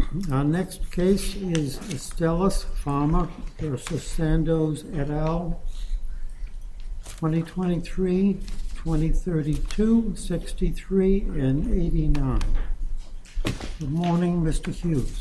Our next case is Astellas Pharma versus Sandoz et al. 2023, 2032, 63, and 89. Good morning, Mr. Hughes.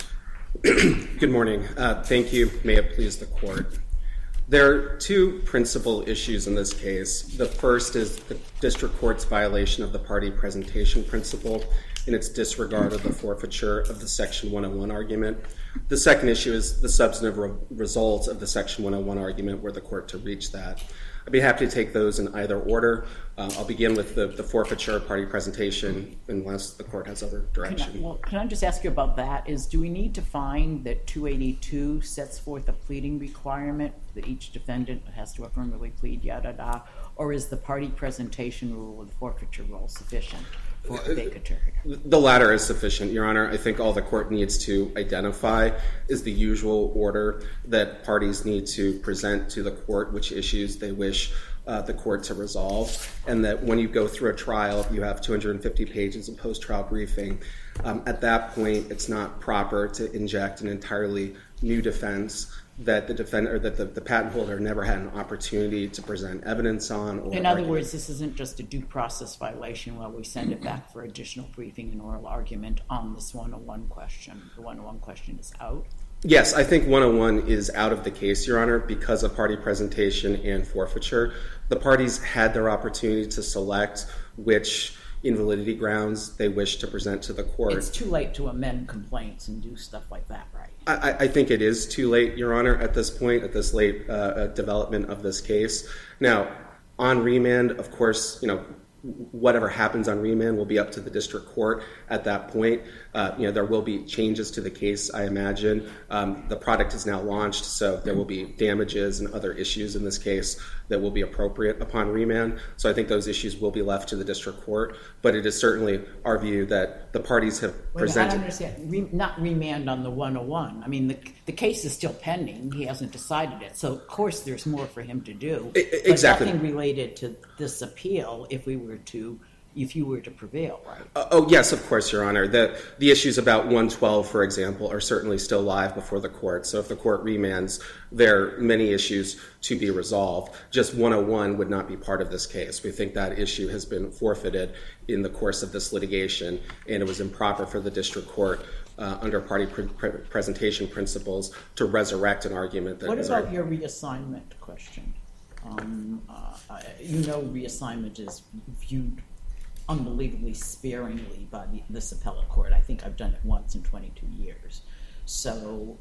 Good morning. Thank you. May it please the court. There are two principal issues in this case. The first is the district court's violation of the party presentation principle in its disregard of the forfeiture of the Section 101 argument. The second issue is the substantive result of the Section 101 argument were the court to reach that. I'd be happy to take those in either order. I'll begin with the forfeiture party presentation unless the court has other direction. Can I just ask you about that? Do we need to find that 282 sets forth a pleading requirement that each defendant has to affirmatively plead, yada, or is the party presentation rule and forfeiture rule sufficient for a vacatur? The latter is sufficient, Your Honor. I think all the court needs to identify is the usual order that parties need to present to the court which issues they wish the court to resolve, and that when you go through a trial, you have 250 pages of post-trial briefing. At that point, it's not proper to inject an entirely new defense that the defendant or that the patent holder never had an opportunity to present evidence on. Or in other words, this isn't just a due process violation while we send it back for additional briefing and oral argument on this 101 question. The 101 question is out. Yes, I think 101 is out of the case, Your Honor, because of party presentation and forfeiture. The parties had their opportunity to select which invalidity grounds they wish to present to the court. It's too late to amend complaints and do stuff like that, right? I think it is too late, Your Honor, at this point, at this late development of this case. Now, on remand, of course, whatever happens on remand will be up to the district court at that point. There will be changes to the case, I imagine. The product is now launched, so there will be damages and other issues in this case that will be appropriate upon remand. So I think those issues will be left to the district court, but it is certainly our view that the parties have presented. I don't understand. Not remand on the 101. I mean, the case is still pending. He hasn't decided it. So, of course, there's more for him to do. Exactly. But nothing related to this appeal if you were to prevail, right? Yes, of course, Your Honor. The issues about 112, for example, are certainly still live before the court. So if the court remands, there are many issues to be resolved. Just 101 would not be part of this case. We think that issue has been forfeited in the course of this litigation, and it was improper for the district court under party presentation principles to resurrect an argument that is... What about your reassignment question? Reassignment is viewed unbelievably sparingly by this appellate court. I think I've done it once in 22 years. So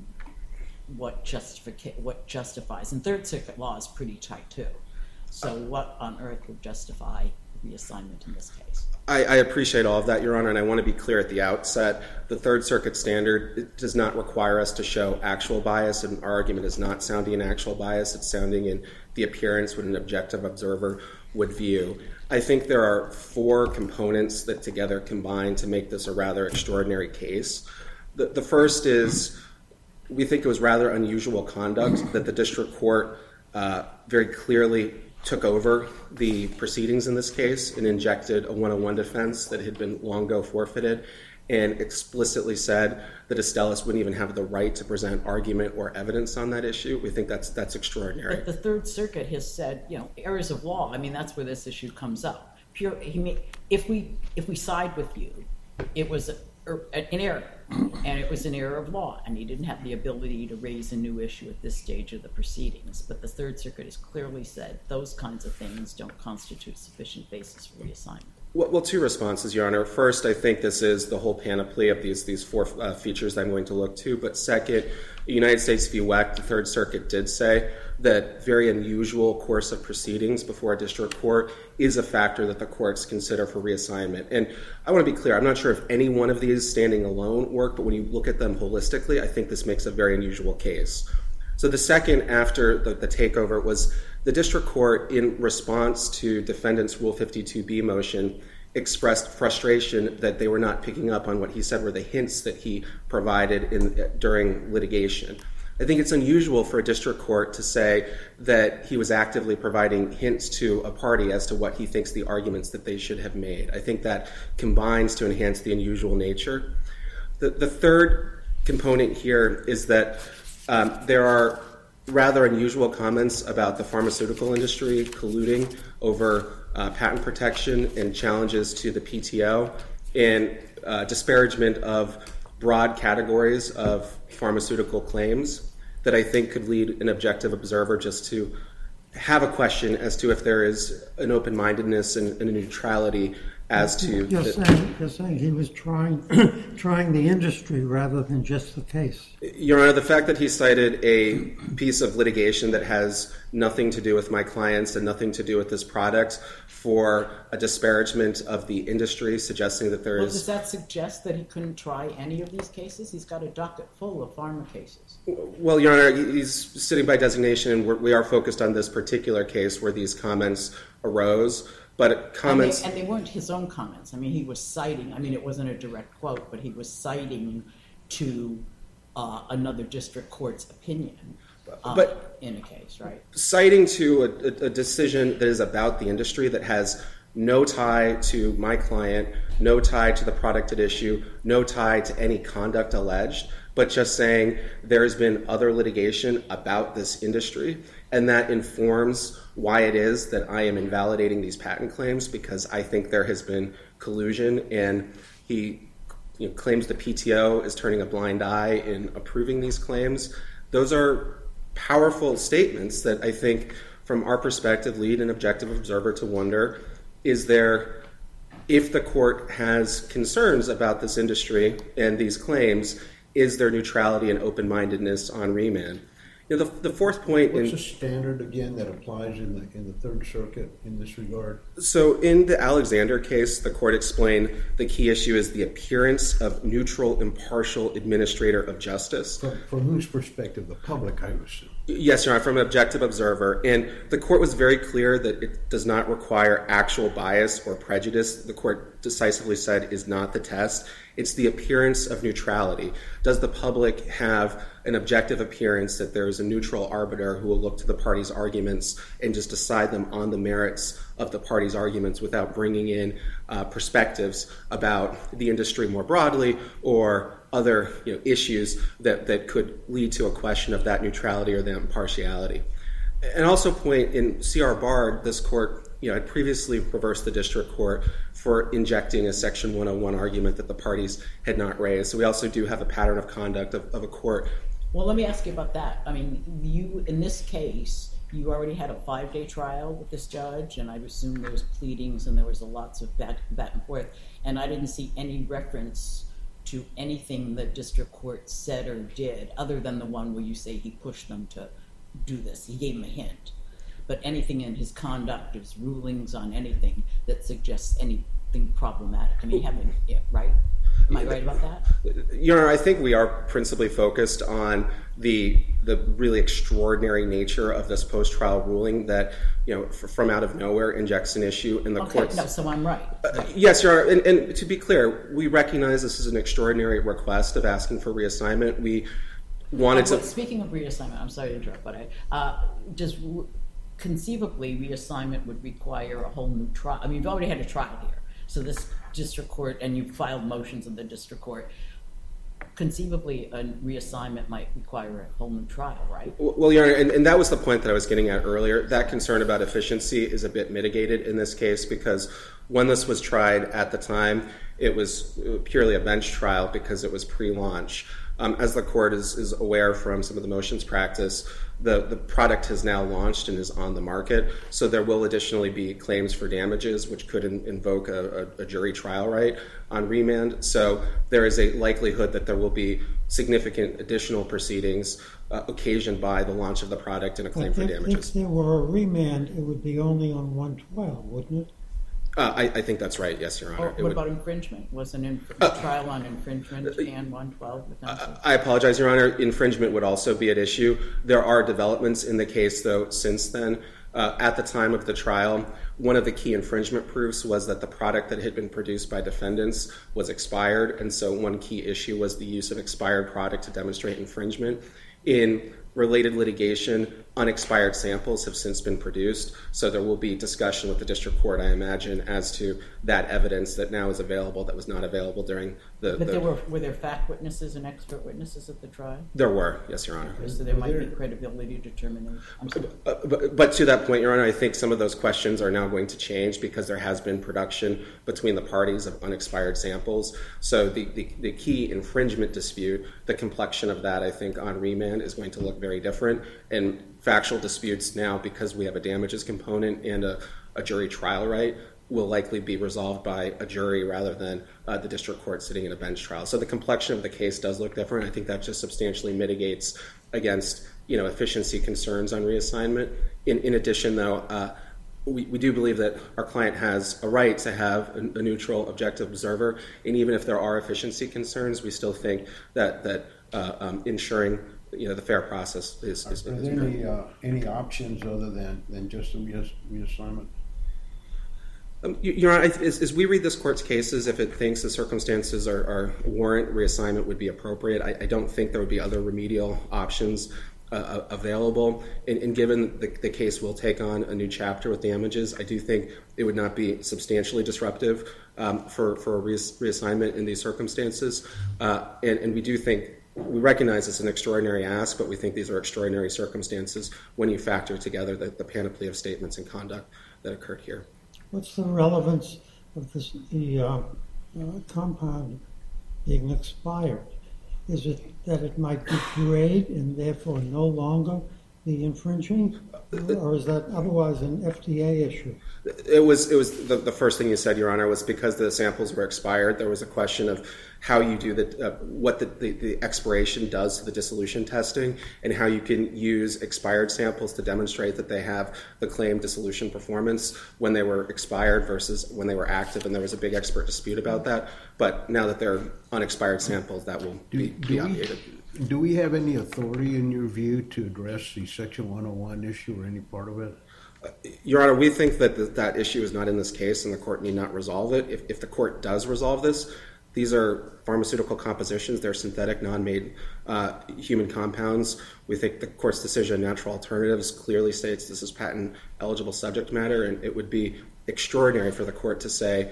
what justifies, and Third Circuit law is pretty tight too. So what on earth would justify reassignment in this case? I appreciate all of that, Your Honor, and I want to be clear at the outset. The Third Circuit standard does not require us to show actual bias, and our argument is not sounding in actual bias. It's sounding in the appearance what an objective observer would view. I think there are four components that together combine to make this a rather extraordinary case. The first is we think it was rather unusual conduct that the district court very clearly took over the proceedings in this case and injected a 101 defense that had been long ago forfeited and explicitly said that Astellas wouldn't even have the right to present argument or evidence on that issue. We think that's extraordinary. But the Third Circuit has said, errors of law. I mean, that's where this issue comes up. If we side with you, it was an error, and it was an error of law, and he didn't have the ability to raise a new issue at this stage of the proceedings. But the Third Circuit has clearly said those kinds of things don't constitute sufficient basis for reassignment. Well, two responses, Your Honor. First, I think this is the whole panoply of these four features I'm going to look to. But second, United States v. WEC, the Third Circuit did say that very unusual course of proceedings before a district court is a factor that the courts consider for reassignment. And I want to be clear, I'm not sure if any one of these standing alone work, but when you look at them holistically, I think this makes a very unusual case. So the second after the takeover was the district court, in response to defendant's Rule 52B motion, expressed frustration that they were not picking up on what he said were the hints that he provided during litigation. I think it's unusual for a district court to say that he was actively providing hints to a party as to what he thinks the arguments that they should have made. I think that combines to enhance the unusual nature. The third component here is that there are rather unusual comments about the pharmaceutical industry colluding over patent protection and challenges to the PTO and disparagement of broad categories of pharmaceutical claims that I think could lead an objective observer just to have a question as to if there is an open-mindedness and a neutrality as to... You're saying he was trying the industry rather than just the case. Your Honor, the fact that he cited a piece of litigation that has nothing to do with my clients and nothing to do with this product for a disparagement of the industry, suggesting that there is... Does that suggest that he couldn't try any of these cases? He's got a docket full of pharma cases. Well, Your Honor, he's sitting by designation, and we are focused on this particular case where these comments arose. But comments... And they weren't his own comments. I mean, he was citing, it wasn't a direct quote, but he was citing to another district court's opinion in a case, right? Citing to a decision that is about the industry that has no tie to my client, no tie to the product at issue, no tie to any conduct alleged, but just saying there has been other litigation about this industry, and that informs why it is that I am invalidating these patent claims, because I think there has been collusion, and he claims the PTO is turning a blind eye in approving these claims. Those are powerful statements that I think, from our perspective, lead an objective observer to wonder, is there, if the court has concerns about this industry and these claims, is there neutrality and open-mindedness on remand? The fourth point... What's the standard, again, that applies in the Third Circuit in this regard? So in the Alexander case, the court explained the key issue is the appearance of neutral, impartial administrator of justice. From whose perspective? The public, I assume. Yes, Your Honor, from an objective observer. And the court was very clear that it does not require actual bias or prejudice. The court decisively said is not the test. It's the appearance of neutrality. Does the public have an objective appearance that there is a neutral arbiter who will look to the party's arguments and just decide them on the merits of the party's arguments without bringing in perspectives about the industry more broadly or other issues that could lead to a question of that neutrality or that impartiality? And also point, in C.R. Bard, this court had previously reversed the district court for injecting a Section 101 argument that the parties had not raised. So we also do have a pattern of conduct of a court. Well, let me ask you about that. I mean, you, in this case, you already had a 5-day trial with this judge, and I assume there was pleadings and there was lots of back and forth, and I didn't see any reference to anything the district court said or did, other than the one where you say he pushed them to do this. He gave them a hint. But anything in his conduct, his rulings on anything that suggests anything problematic. I mean, right? Am I right about that? Your Honor, I think we are principally focused on the really extraordinary nature of this post-trial ruling that, from out of nowhere injects an issue in the courts. No, so I'm right. Yes, Your Honor, and to be clear, we recognize this is an extraordinary request of asking for reassignment. We wanted to... Speaking of reassignment, I'm sorry to interrupt, but conceivably, reassignment would require a whole new trial. I mean, you've already had a trial here. So this district court, and you've filed motions in the district court, conceivably a reassignment might require a whole new trial, right? Well, Your Honor, and that was the point that I was getting at earlier. That concern about efficiency is a bit mitigated in this case because when this was tried at the time, it was purely a bench trial because it was pre-launch. As the court is aware from some of the motions practice, the product has now launched and is on the market, so there will additionally be claims for damages, which could invoke a jury trial right on remand. So there is a likelihood that there will be significant additional proceedings occasioned by the launch of the product and a claim for damages. If there were a remand, it would be only on 112, wouldn't it? I think that's right, yes, Your Honor. What about infringement? Was a trial on infringement and 112? I apologize, Your Honor. Infringement would also be at issue. There are developments in the case, though, since then. At the time of the trial, one of the key infringement proofs was that the product that had been produced by defendants was expired, and so one key issue was the use of expired product to demonstrate infringement. In related litigation, unexpired samples have since been produced, so there will be discussion with the district court, I imagine, as to that evidence that now is available that was not available during But were there fact witnesses and expert witnesses at the trial? There were, yes, Your Honor. So there might be credibility determination. But to that point, Your Honor, I think some of those questions are now going to change because there has been production between the parties of unexpired samples. So the key infringement dispute, the complexion of that, I think, on remand is going to look very different. And factual disputes now, because we have a damages component and a jury trial right, will likely be resolved by a jury rather than the district court sitting in a bench trial. So the complexion of the case does look different. I think that just substantially mitigates against efficiency concerns on reassignment. In addition, though, we do believe that our client has a right to have a neutral, objective observer, and even if there are efficiency concerns, we still think that ensuring the fair process is. Are there any options other than just a reassignment? Your Honor, as we read this court's cases, if it thinks the circumstances are warrant, reassignment would be appropriate. I don't think there would be other remedial options available. And given the case will take on a new chapter with damages, I do think it would not be substantially disruptive for a reassignment in these circumstances. And we recognize it's an extraordinary ask, but we think these are extraordinary circumstances when you factor together the panoply of statements and conduct that occurred here. What's the relevance of the compound being expired? Is it that it might degrade and therefore no longer be infringing, or is that otherwise an FDA issue? It was the first thing you said, Your Honor, was because the samples were expired. There was a question of how you do what the expiration does to the dissolution testing, and how you can use expired samples to demonstrate that they have the claimed dissolution performance when they were expired versus when they were active, and there was a big expert dispute about that. But now that they're unexpired samples, that will be obviated. Do we have any authority, in your view, to address the Section 101 issue or any part of it? Your Honor, we think that issue is not in this case, and the court need not resolve it. If the court does resolve this, these are pharmaceutical compositions. They're synthetic, non-made human compounds. We think the court's decision, Natural Alternatives, clearly states this is patent-eligible subject matter, and it would be extraordinary for the court to say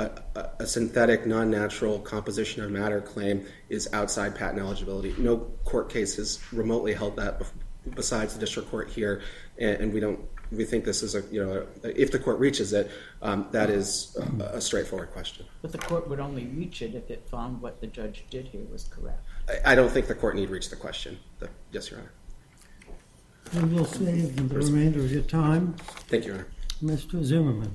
a synthetic, non-natural composition of matter claim is outside patent eligibility. No court case has remotely held that besides the district court here, and we think this is if the court reaches it, that is a straightforward question. But the court would only reach it if it found what the judge did here was correct. I don't think the court need reach the question. Yes, Your Honor. And we'll save the remainder of your time. Thank you, Your Honor. Mr. Zimmerman.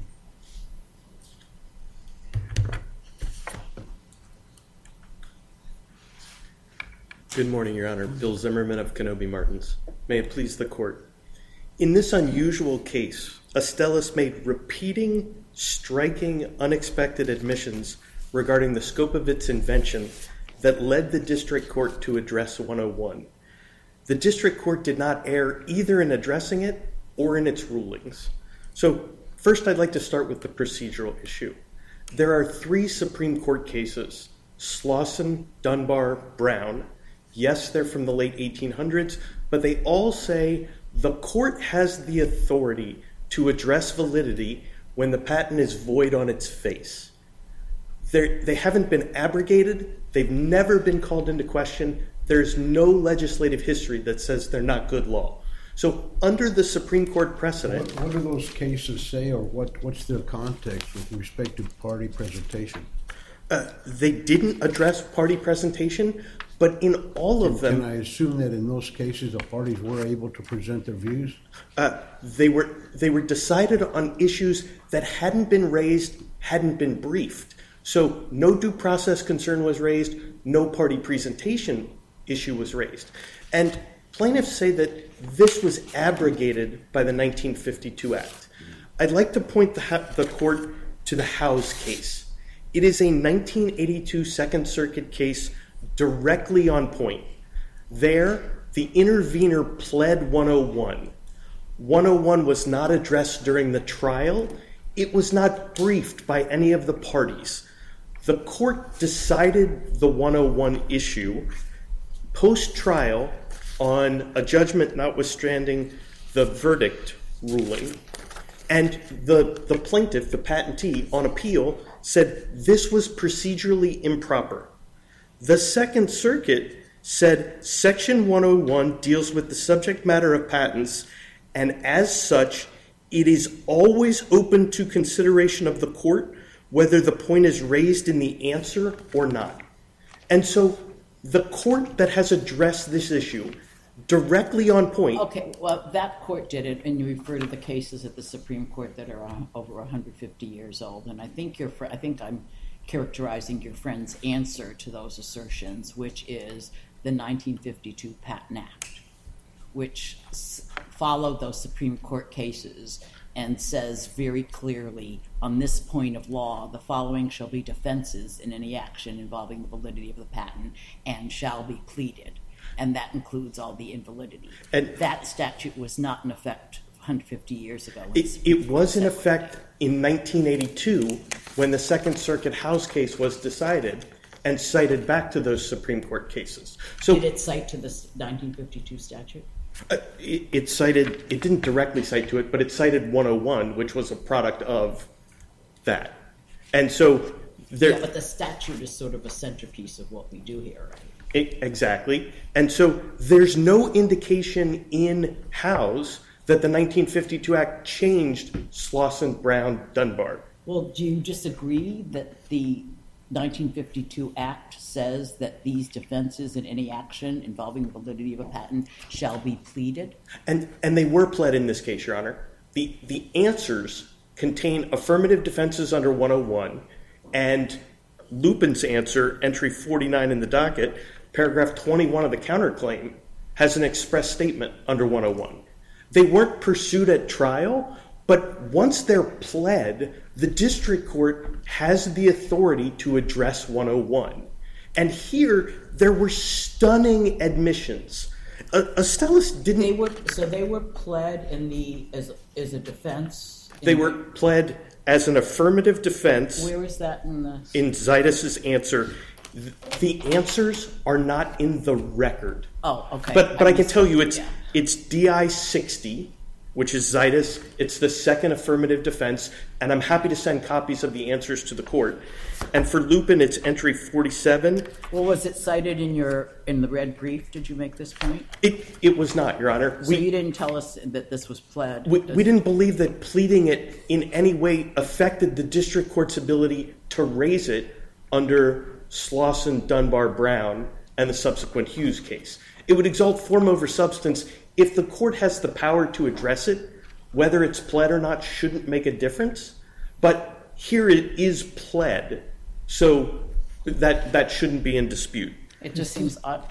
Good morning, Your Honor. Bill Zimmerman of Kenobi Martins. May it please the court. In this unusual case, Astellas made repeating, striking, unexpected admissions regarding the scope of its invention that led the district court to address 101. The district court did not err either in addressing it or in its rulings. So first, I'd like to start with the procedural issue. There are 3 Supreme Court cases, Slauson, Dunbar, Brown. Yes, they're from the late 1800s, but they all say the court has the authority to address validity when the patent is void on its face. They haven't been abrogated. They've never been called into question. There's no legislative history that says they're not good law. So under the Supreme Court precedent... What do those cases say, or what's their context with respect to party presentation? They didn't address party presentation, but in all of them... Can I assume that in those cases the parties were able to present their views? They were decided on issues that hadn't been raised, hadn't been briefed. So no due process concern was raised, no party presentation issue was raised. And plaintiffs say that this was abrogated by the 1952 Act. I'd like to point the court to the Howes case. It is a 1982 Second Circuit case directly on point. There, the intervener pled 101. 101 was not addressed during the trial. It was not briefed by any of the parties. The court decided the 101 issue post-trial on a judgment notwithstanding the verdict ruling. And the plaintiff, the patentee, on appeal, said this was procedurally improper. The Second Circuit said Section 101 deals with the subject matter of patents, and as such, it is always open to consideration of the court whether the point is raised in the answer or not. And so the court that has addressed this issue directly on point. Okay, well, that court did it, and you refer to the cases at the Supreme Court that are over 150 years old. And I think I'm characterizing your friend's answer to those assertions, which is the 1952 Patent Act, which followed those Supreme Court cases and says very clearly, on this point of law, the following shall be defenses in any action involving the validity of the patent and shall be pleaded. And that includes all the invalidity. And that statute was not in effect 150 years ago. It was in effect in 1982 when the Second Circuit House case was decided and cited back to those Supreme Court cases. So did it cite to this 1952 statute? It didn't directly cite to it, but it cited 101, which was a product of that. And so yeah, but the statute is sort of a centerpiece of what we do here, right? Exactly. And so there's no indication in House that the 1952 Act changed Slauson, Brown, Dunbar. Well, do you disagree that the 1952 Act says that these defenses in any action involving the validity of a patent shall be pleaded? And they were pled in this case, Your Honor. The answers contain affirmative defenses under 101, and Lupin's answer, entry 49 in the docket, paragraph 21 of the counterclaim, has an express statement under 101. They weren't pursued at trial, but once they're pled, the district court has the authority to address 101. And here, there were stunning admissions. Astellas didn't... They were pled as a defense? They were pled as an affirmative defense. Where is that in the... In Zaitis' answer. The answers are not in the record. Oh, okay. But I can tell you it's DI 60, which is Zaitis. It's the second affirmative defense, and I'm happy to send copies of the answers to the court. And for Lupin, it's entry 47. Well, was it cited in the red brief? Did you make this point? It was not, Your Honor. So you didn't tell us that this was pled? We didn't believe that pleading it in any way affected the district court's ability to raise it under Slauson, Dunbar, Brown, and the subsequent Hughes case. It would exalt form over substance. If the court has the power to address it, whether it's pled or not shouldn't make a difference. But here it is pled, so that shouldn't be in dispute. It just seems odd.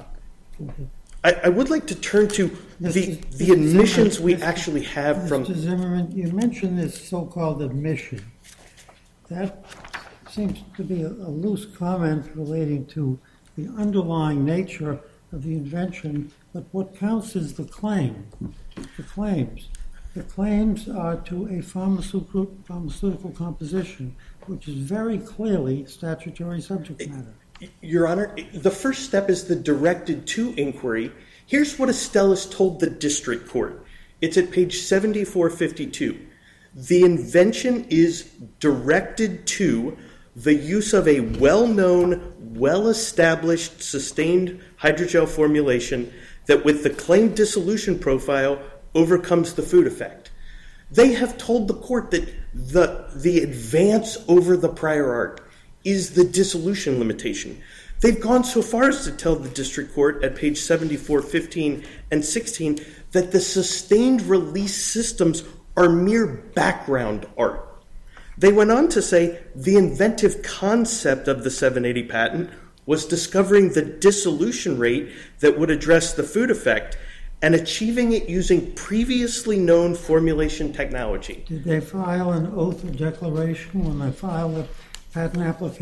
I would like to turn to the admissions we actually have from... Mr. Zimmerman, you mentioned this so-called admission. That seems to be a loose comment relating to the underlying nature of the invention, but what counts is the claim, the claims. The claims are to a pharmaceutical composition, which is very clearly statutory subject matter. Your Honor, the first step is the directed to inquiry. Here's what Astellas told the district court. It's at page 7452. The invention is directed to the use of a well-known, well-established, sustained hydrogel formulation that with the claimed dissolution profile overcomes the food effect. They have told the court that the advance over the prior art is the dissolution limitation. They've gone so far as to tell the district court at page 7415 and 16 that the sustained release systems are mere background art. They went on to say the inventive concept of the 780 patent was discovering the dissolution rate that would address the food effect and achieving it using previously known formulation technology. Did they file an oath or declaration when they filed a patent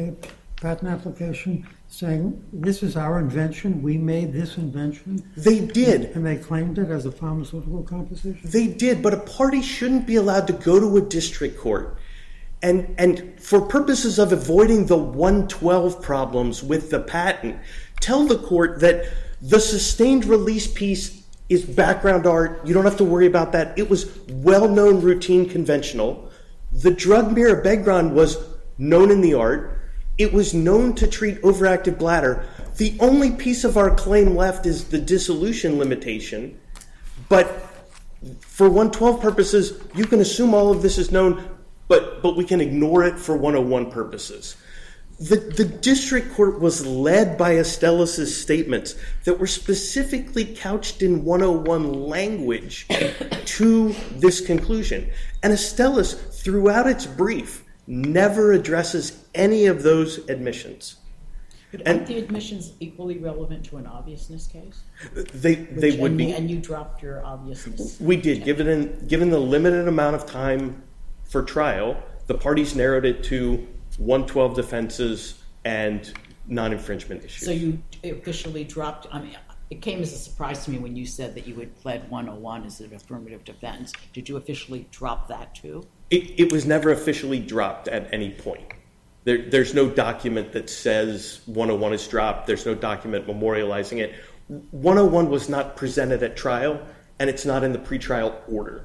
application saying, this is our invention, we made this invention? They did. And they claimed it as a pharmaceutical composition? They did, but a party shouldn't be allowed to go to a district court and for purposes of avoiding the 112 problems with the patent, tell the court that the sustained release piece is background art. You don't have to worry about that. It was well-known, routine, conventional. The drug mirabegron was known in the art. It was known to treat overactive bladder. The only piece of our claim left is the dissolution limitation, but for 112 purposes, you can assume all of this is known, but we can ignore it for 101 purposes. The district court was led by Estellas' statements that were specifically couched in 101 language to this conclusion. And Estellas, throughout its brief, never addresses any of those admissions. But aren't the admissions equally relevant to an obviousness case? They would be. And you dropped your obviousness. We did. Given the limited amount of time for trial, the parties narrowed it to 112 defenses and non-infringement issues. So you officially dropped, I mean, it came as a surprise to me when you said that you had pled 101 as an affirmative defense. Did you officially drop that too? It was never officially dropped at any point. There's no document that says 101 is dropped. There's no document memorializing it. 101 was not presented at trial, and it's not in the pretrial order.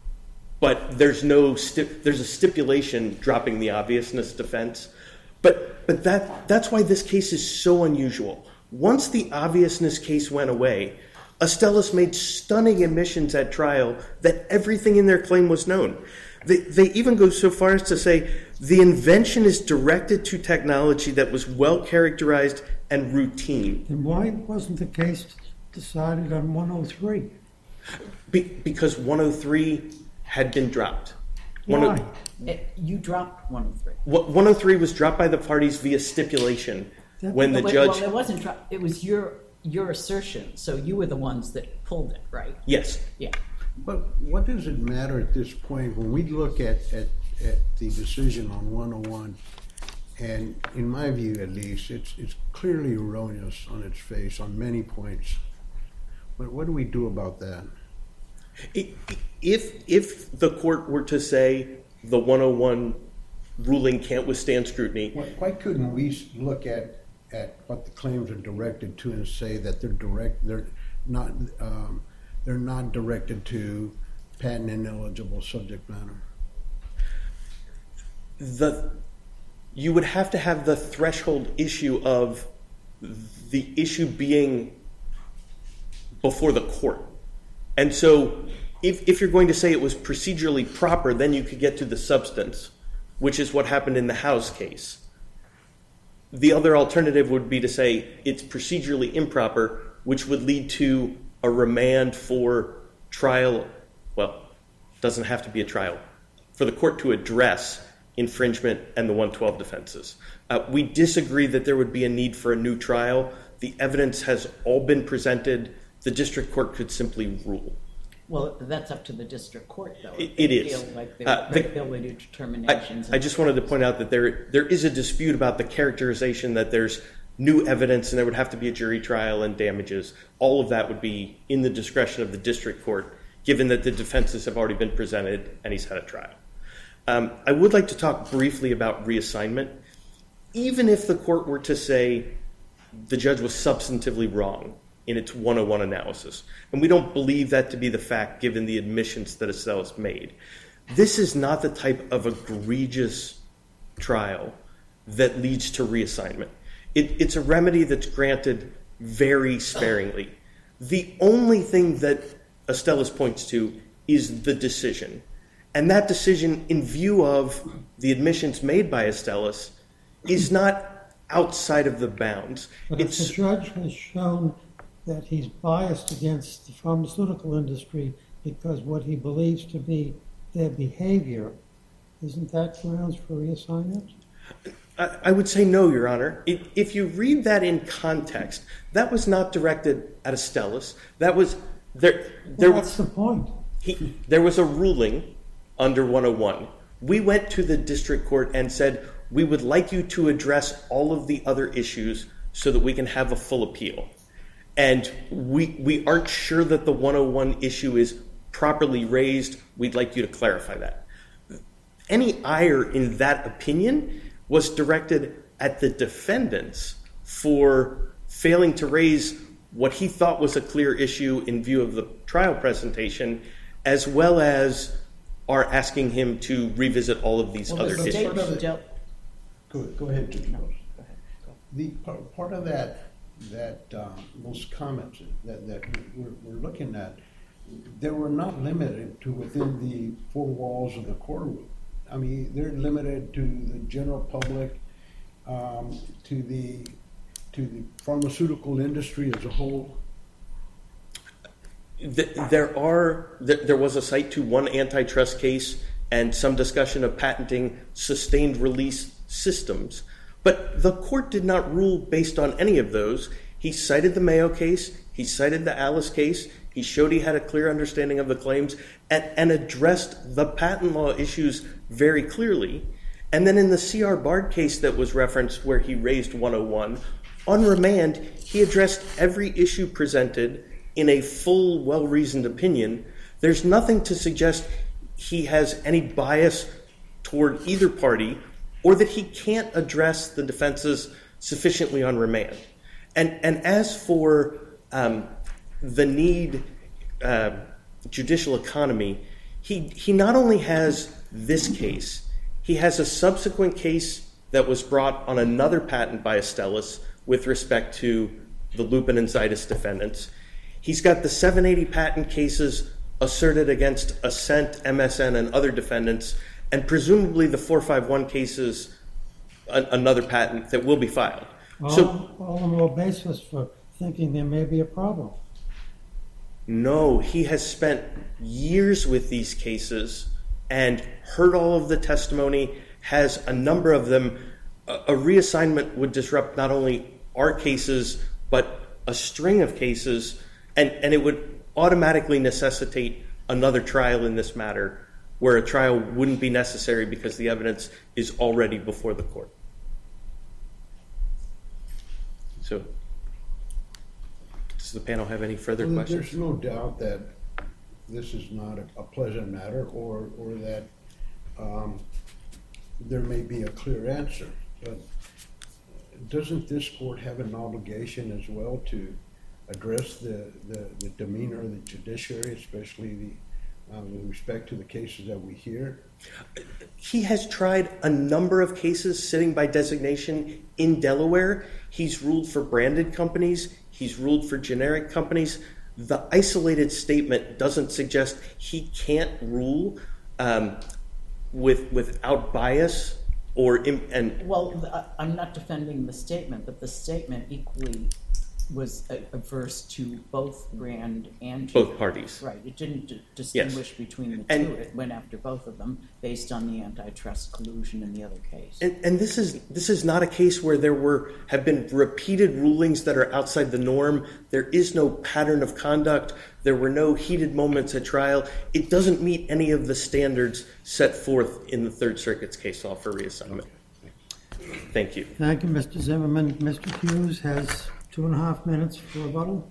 But there's a stipulation dropping the obviousness defense. But that's why this case is so unusual. Once the obviousness case went away, Estellas made stunning admissions at trial that everything in their claim was known. They even go so far as to say the invention is directed to technology that was well characterized and routine. Then why wasn't the case decided on 103? Because 103 had been dropped. Why? You dropped 103. 103 was dropped by the parties via stipulation when the judge... Well, it wasn't dropped. It was your assertion. So you were the ones that pulled it, right? Yes. Yeah. But what does it matter at this point when we look at the decision on 101? And in my view, at least, it's clearly erroneous on its face on many points. But what do we do about that? If the court were to say the 101 ruling can't withstand scrutiny... Why couldn't we look at what the claims are directed to and say that they're not directed to patent ineligible subject matter? You would have to have the threshold issue of the issue being before the court. And so if you're going to say it was procedurally proper, then you could get to the substance, which is what happened in the House case. The other alternative would be to say it's procedurally improper, which would lead to a remand for trial. Well, it doesn't have to be a trial. For the court to address infringement and the 112 defenses. We disagree that there would be a need for a new trial. The evidence has all been presented. The district court could simply rule. Well, that's up to the district court, though. It is. Feel like they'll do determinations. I just wanted to point out that there is a dispute about the characterization that there's new evidence and there would have to be a jury trial and damages. All of that would be in the discretion of the district court, given that the defenses have already been presented and he's had a trial. I would like to talk briefly about reassignment. Even if the court were to say the judge was substantively wrong in its 101 analysis, and we don't believe that to be the fact given the admissions that Estellas made, this is not the type of egregious trial that leads to reassignment. It's a remedy that's granted very sparingly. The only thing that Estellas points to is the decision. And that decision, in view of the admissions made by Estellas, is not outside of the bounds. But if the judge has shown that he's biased against the pharmaceutical industry because what he believes to be their behavior, isn't that grounds for reassignment? I would say no, Your Honor. If you read that in context, that was not directed at Estellas. That was that's the point. There was a ruling under 101. We went to the district court and said, we would like you to address all of the other issues so that we can have a full appeal. And we aren't sure that the 101 issue is properly raised. We'd like you to clarify that. Any ire in that opinion was directed at the defendants for failing to raise what he thought was a clear issue in view of the trial presentation, as well as are asking him to revisit all of these other issues. Go ahead, Judge. The part of that that those comments that we're looking at, they were not limited to within the four walls of the courtroom. I mean, they're limited to the general public, to the pharmaceutical industry as a whole. There was a cite to one antitrust case and some discussion of patenting sustained release systems. But the court did not rule based on any of those. He cited the Mayo case. He cited the Alice case. He showed he had a clear understanding of the claims and addressed the patent law issues very clearly. And then in the C.R. Bard case that was referenced where he raised 101, on remand, he addressed every issue presented in a full, well-reasoned opinion. There's nothing to suggest he has any bias toward either party or that he can't address the defenses sufficiently on remand. And as for the need, judicial economy, he not only has this case, he has a subsequent case that was brought on another patent by Astellas with respect to the Lupin and Zydus defendants. He's got the 780 patent cases asserted against Ascent, MSN, and other defendants, and presumably the 451 cases, another patent that will be filed. All the more basis for thinking there may be a problem. No, he has spent years with these cases and heard all of the testimony, has a number of them. A reassignment would disrupt not only our cases, but a string of cases, and it would automatically necessitate another trial in this matter, where a trial wouldn't be necessary because the evidence is already before the court. So, does the panel have any further questions? There's no doubt that this is not a pleasant matter, or that there may be a clear answer. But doesn't this court have an obligation as well to address the demeanor of the judiciary, especially with respect to the cases that we hear? He has tried a number of cases sitting by designation in Delaware. He's ruled for branded companies. He's ruled for generic companies. The isolated statement doesn't suggest he can't rule without bias Well, I'm not defending the statement, but the statement equally was averse to both Rand and both parties. Right. It didn't distinguish between the two. It went after both of them based on the antitrust collusion in the other case. And this is not a case where there have been repeated rulings that are outside the norm. There is no pattern of conduct. There were no heated moments at trial. It doesn't meet any of the standards set forth in the Third Circuit's case law for reassignment. Thank you. Thank you, Mr. Zimmerman. Mr. Hughes has 2.5 minutes for rebuttal.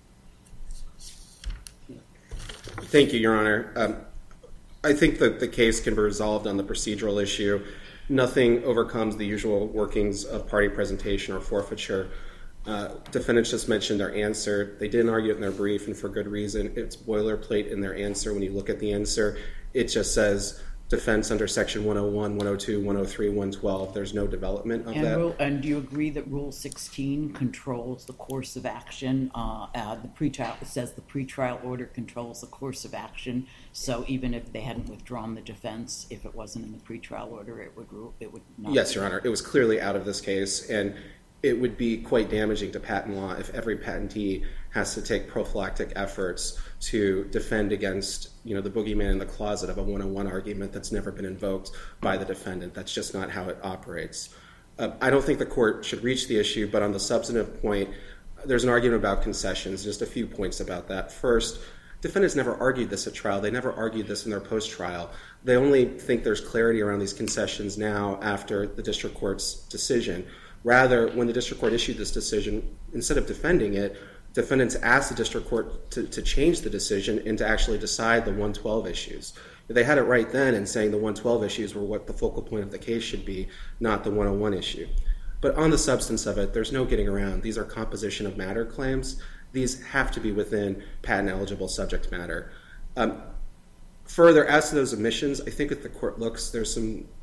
Thank you, Your Honor. I think that the case can be resolved on the procedural issue. Nothing overcomes the usual workings of party presentation or forfeiture. Defendants just mentioned their answer. They didn't argue it in their brief, and for good reason. It's boilerplate in their answer. When you look at the answer, it just says defense under Section 101, 102, 103, 112. There's no development of that. And do you agree that Rule 16 controls the course of action? It says the pretrial order controls the course of action. So even if they hadn't withdrawn the defense, if it wasn't in the pretrial order, it would not. Yes, Your Honor. It was clearly out of this case, and it would be quite damaging to patent law if every patentee has to take prophylactic efforts to defend against, the boogeyman in the closet of a 101 argument that's never been invoked by the defendant. That's just not how it operates. I don't think the court should reach the issue, but on the substantive point, there's an argument about concessions. Just a few points about that. First, defendants never argued this at trial. They never argued this in their post-trial. They only think there's clarity around these concessions now after the district court's decision. Rather, when the district court issued this decision, instead of defending it, defendants asked the district court to change the decision and to actually decide the 112 issues. They had it right then in saying the 112 issues were what the focal point of the case should be, not the 101 issue. But on the substance of it, there's no getting around. These are composition of matter claims. These have to be within patent-eligible subject matter. Further, as to those omissions, I think if the court looks, there's some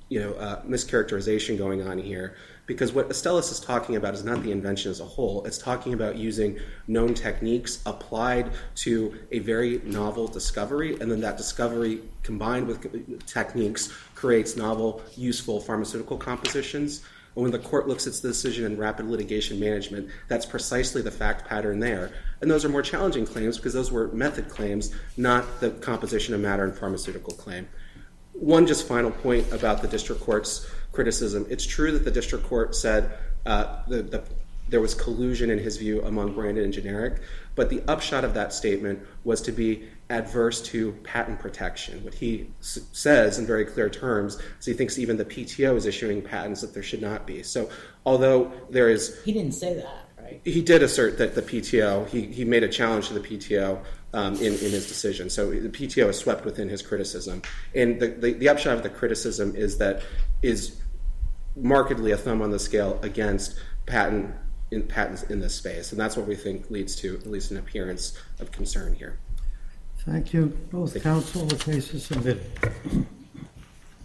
mischaracterization going on here, because what Astellas is talking about is not the invention as a whole. It's talking about using known techniques applied to a very novel discovery, and then that discovery combined with techniques creates novel, useful pharmaceutical compositions. And when the court looks at the decision in rapid litigation management, that's precisely the fact pattern there. And those are more challenging claims because those were method claims, not the composition of matter and pharmaceutical claim. One just final point about the district court's criticism. It's true that the district court said there was collusion, in his view, among branded and generic, but the upshot of that statement was to be adverse to patent protection. What he says in very clear terms is he thinks even the PTO is issuing patents that there should not be. So although there is... He didn't say that, right? He did assert that the PTO, he made a challenge to the PTO in his decision. So the PTO is swept within his criticism. And the upshot of the criticism is markedly a thumb on the scale against patents in this space. And that's what we think leads to at least an appearance of concern here. Thank you. Both counsel, the case is submitted.